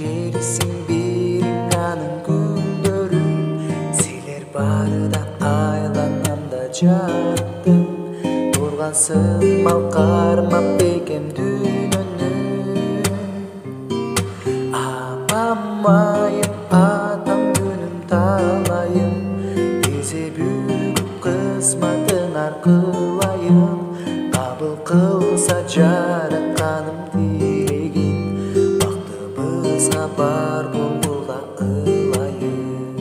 Кечерисиң биринганын күндөрүн, силер барыда айланамда жаттым. Тургансың мал кармап бекем дүйнөнү. Апамайым атам күнүм талайым, тизе бүгүп кысматын аркылайым. Кабыл кылса жаратканым тилегин, бактыбызга бар болгула ылайым.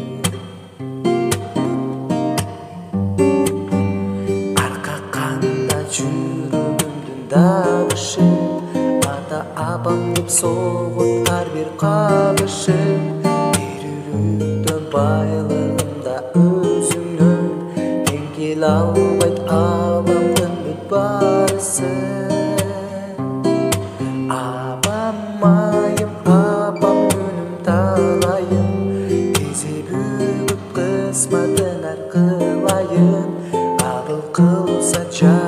Арка канда жүрөгүмдүн дагышы, ата-апам деп согут ар бир кагышып. Бирүлүктө байлыгымда өзүңнөн тең келе албайт аламдын бүт барысы. Апамайым апам күнүм талайым, тизе бүгүп кысматын аркылайым. Кабыл кылса